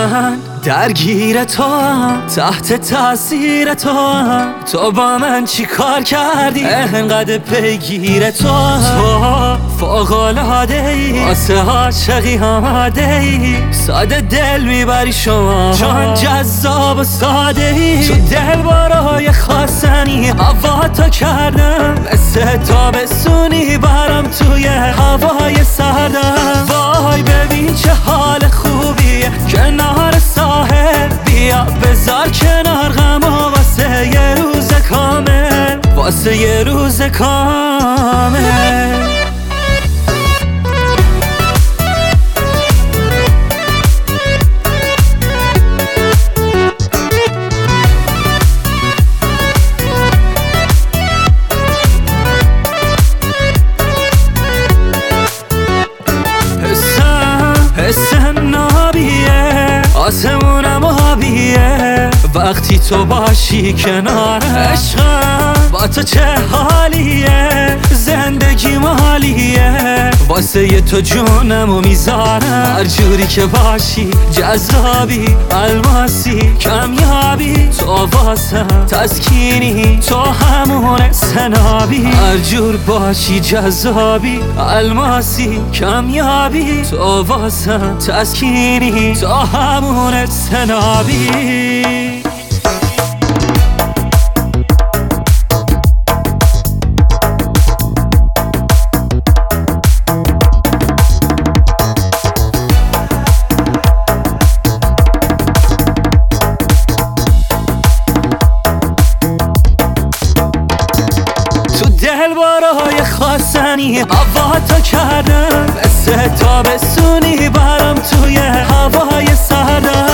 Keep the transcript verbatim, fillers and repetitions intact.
من درگیر تو هم، تحت تاثیر تو هم. تو با من چی کار کردی انقدر پیگیر تو هم. تو فوق‌العاده ای واسه عاشقی آماده ای، ساده دل میبری شما چون جذاب و ساده ای. تو دل بارای خواستنی هوا تا کردم، مثل تابستونی برام توی هوای سردم. وای ببین چه حال خوبیه کنار ساحل، بیا بذار کنار غم و واسه یه روز کامل، واسه یه روز کامل. حسم نابیه آسمونم آبیه، وقتی تو باشی کنار عشقم. با تو چه حالیه زندگی مالیه، واسه ی تو جونمو میذارم. هر جوری که باشی جذابی الماسی کمیابی، تو واسم تسکینی تو همون سنابی. هر جور باشی جذابی الماسی کمیابی، تو واسم تسکینی تو همون سنابی. دل بارای خواستنی هوا تا کردم، مثل تابستونی برام توی هوای سردم.